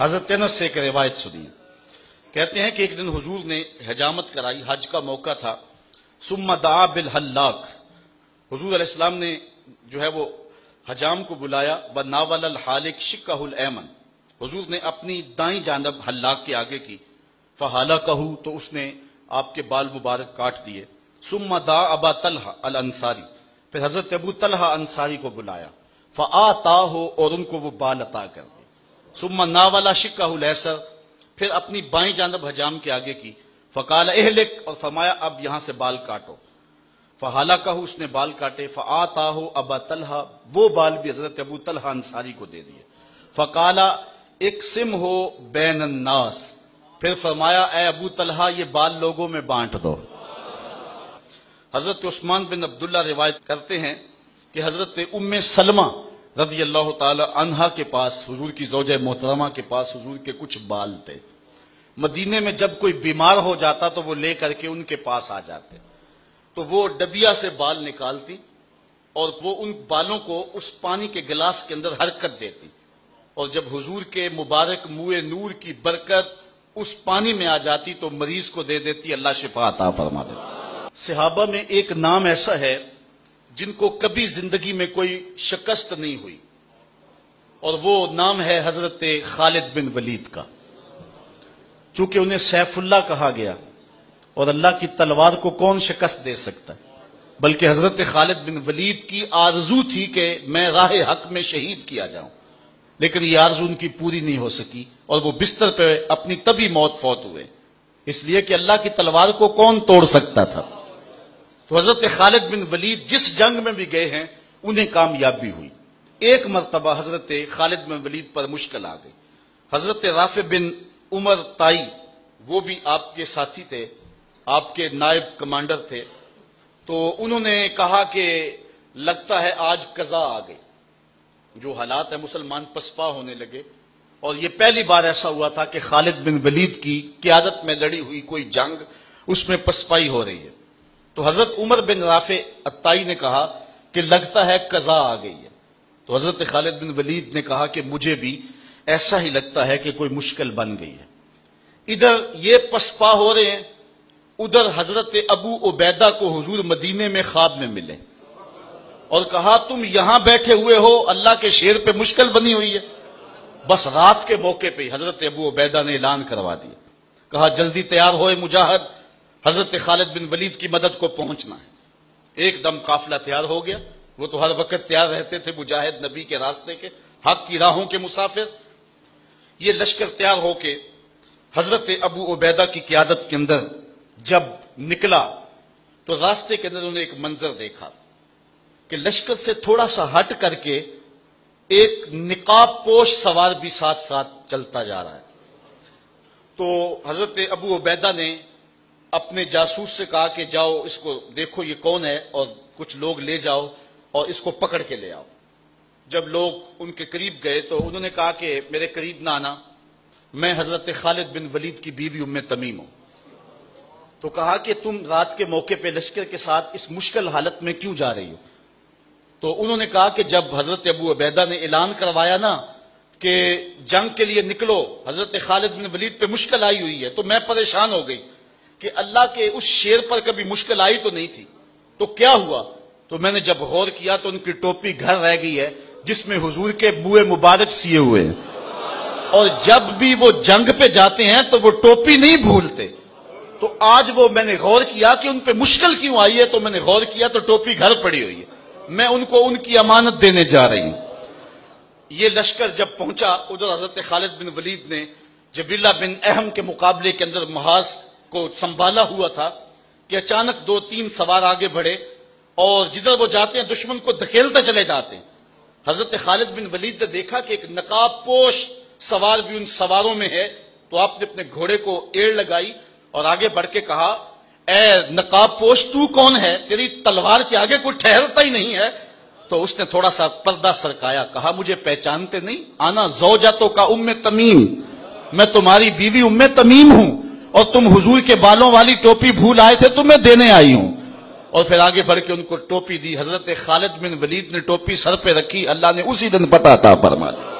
حضرت انس سے ایک روایت سنی، کہتے ہیں کہ ایک دن حضور نے حجامت کرائی، حج کا موقع تھا۔ ثم دعا بالحلاق، حضور علیہ السلام نے جو ہے وہ حجام کو بلایا، وناول الحالق شقہ الایمن، حضور نے اپنی دائیں جانب حلاق کے آگے کی، فحلقہ، تو اس نے آپ کے بال مبارک کاٹ دیے۔ ثم دعا ابا طلحہ الانصاری، پھر حضرت ابو طلحہ انصاری کو بلایا، فآتاہ، اور ان کو وہ بال عطا کر دیے۔ ثم ناول شقہ الیسر، پھر اپنی بائیں جانب حجام کے آگے کی، فقال اہلک، اور فرمایا اب یہاں سے بال کاٹو، فحلقہ، اس نے بال کاٹے، فآتاہ ابا طلحہ، وہ بال بھی حضرت ابو طلحہ انصاری کو دے دیے، فقال اقسمہ بین الناس، پھر فرمایا اے ابو طلحہ یہ بال لوگوں میں بانٹ دو۔ حضرت عثمان بن عبداللہ روایت کرتے ہیں کہ حضرت ام سلمہ رضی اللہ تعالی عنہا کے پاس، حضور کی زوجہ محترمہ کے پاس حضور کے کچھ بال تھے۔ مدینے میں جب کوئی بیمار ہو جاتا تو وہ لے کر کے ان کے پاس آ جاتے، تو وہ ڈبیا سے بال نکالتی اور وہ ان بالوں کو اس پانی کے گلاس کے اندر حرکت دیتی، اور جب حضور کے مبارک منہ نور کی برکت اس پانی میں آ جاتی تو مریض کو دے دیتی، اللہ شفا عطا فرما دیتا۔ صحابہ میں ایک نام ایسا ہے جن کو کبھی زندگی میں کوئی شکست نہیں ہوئی، اور وہ نام ہے حضرت خالد بن ولید کا۔ چونکہ انہیں سیف اللہ کہا گیا، اور اللہ کی تلوار کو کون شکست دے سکتا ہے، بلکہ حضرت خالد بن ولید کی آرزو تھی کہ میں راہ حق میں شہید کیا جاؤں، لیکن یہ آرزو ان کی پوری نہیں ہو سکی، اور وہ بستر پہ اپنی طبی موت فوت ہوئے، اس لیے کہ اللہ کی تلوار کو کون توڑ سکتا تھا۔ تو حضرت خالد بن ولید جس جنگ میں بھی گئے ہیں انہیں کامیابی ہوئی۔ ایک مرتبہ حضرت خالد بن ولید پر مشکل آ گئی۔ حضرت رافع بن عمر طائی، وہ بھی آپ کے ساتھی تھے، آپ کے نائب کمانڈر تھے، تو انہوں نے کہا کہ لگتا ہے آج قضا آ گئی، جو حالات ہیں مسلمان پسپا ہونے لگے، اور یہ پہلی بار ایسا ہوا تھا کہ خالد بن ولید کی قیادت میں لڑی ہوئی کوئی جنگ اس میں پسپائی ہو رہی ہے۔ تو حضرت عمر بن رافع الطائی نے کہا کہ لگتا ہے قضا آ گئی ہے، تو حضرت خالد بن ولید نے کہا کہ مجھے بھی ایسا ہی لگتا ہے کہ کوئی مشکل بن گئی ہے۔ ادھر یہ پسپا ہو رہے ہیں، ادھر حضرت ابو عبیدہ کو حضور مدینے میں خواب میں ملے اور کہا تم یہاں بیٹھے ہوئے ہو، اللہ کے شیر پہ مشکل بنی ہوئی ہے۔ بس رات کے موقع پہ حضرت ابو عبیدہ نے اعلان کروا دیا، کہا جلدی تیار ہوئے مجاہد، حضرت خالد بن ولید کی مدد کو پہنچنا ہے۔ ایک دم قافلہ تیار ہو گیا، وہ تو ہر وقت تیار رہتے تھے، مجاہد نبی کے راستے کے، حق کی راہوں کے مسافر۔ یہ لشکر تیار ہو کے حضرت ابو عبیدہ کی قیادت کے اندر جب نکلا تو راستے کے اندر انہوں نے ایک منظر دیکھا کہ لشکر سے تھوڑا سا ہٹ کر کے ایک نقاب پوش سوار بھی ساتھ ساتھ چلتا جا رہا ہے۔ تو حضرت ابو عبیدہ نے اپنے جاسوس سے کہا کہ جاؤ اس کو دیکھو یہ کون ہے، اور کچھ لوگ لے جاؤ اور اس کو پکڑ کے لے آؤ۔ جب لوگ ان کے قریب گئے تو انہوں نے کہا کہ میرے قریب نہ آنا، میں حضرت خالد بن ولید کی بیوی ام تمیم ہوں۔ تو کہا کہ تم رات کے موقع پہ لشکر کے ساتھ اس مشکل حالت میں کیوں جا رہی ہو؟ تو انہوں نے کہا کہ جب حضرت ابو عبیدہ نے اعلان کروایا نا کہ جنگ کے لیے نکلو، حضرت خالد بن ولید پہ مشکل آئی ہوئی ہے، تو میں پریشان ہو گئی کہ اللہ کے اس شیر پر کبھی مشکل آئی تو نہیں تھی، تو کیا ہوا؟ تو میں نے جب غور کیا تو ان کی ٹوپی گھر رہ گئی ہے جس میں حضور کے منہ مبارک سیے ہوئے ہیں، اور جب بھی وہ جنگ پہ جاتے ہیں تو وہ ٹوپی نہیں بھولتے۔ تو آج وہ میں نے غور کیا کہ ان پہ مشکل کیوں آئی ہے، تو میں نے غور کیا تو ٹوپی گھر پڑی ہوئی ہے، میں ان کو ان کی امانت دینے جا رہی ہوں۔ یہ لشکر جب پہنچا، ادھر حضرت خالد بن ولید نے جبیلہ بن اہم کے مقابلے کے اندر محاذ کو سنبھالا ہوا تھا کہ اچانک دو تین سوار آگے بڑھے، اور جدھر وہ جاتے ہیں دشمن کو دھکیلتے چلے جاتے ہیں۔ حضرت خالد بن ولید نے دیکھا کہ ایک نقاب پوش سوار بھی ان سواروں میں ہے، تو آپ نے اپنے گھوڑے کو ایڑ لگائی اور آگے بڑھ کے کہا اے نقاب پوش تو کون ہے، تیری تلوار کے آگے کوئی ٹھہرتا ہی نہیں ہے۔ تو اس نے تھوڑا سا پردہ سرکایا، کہا مجھے پہچانتے نہیں؟ آنا زوجتو کا ام تمیم، میں تمہاری بیوی ام تمیم ہوں، اور تم حضور کے بالوں والی ٹوپی بھول آئے تھے، تمہیں دینے آئی ہوں۔ اور پھر آگے بڑھ کے ان کو ٹوپی دی۔ حضرت خالد بن ولید نے ٹوپی سر پہ رکھی، اللہ نے اسی دن پتہ عطا فرما دی۔